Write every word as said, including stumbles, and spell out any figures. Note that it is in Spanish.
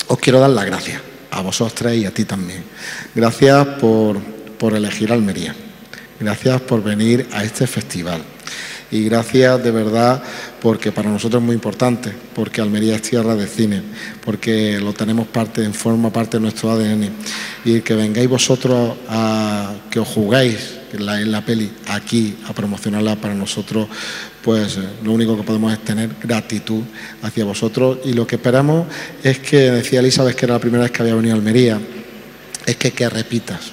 os quiero dar las gracias, a vosotras y a ti también. Gracias por, por elegir Almería. Gracias por venir a este festival. Y gracias de verdad porque para nosotros es muy importante, porque Almería es tierra de cine, porque lo tenemos parte, forma parte de nuestro A D N. Y que vengáis vosotros a que os jugáis en la, en la peli aquí a promocionarla para nosotros, pues lo único que podemos es tener gratitud hacia vosotros. Y lo que esperamos es que, decía Elizabeth que era la primera vez que había venido a Almería, es que, que repitas.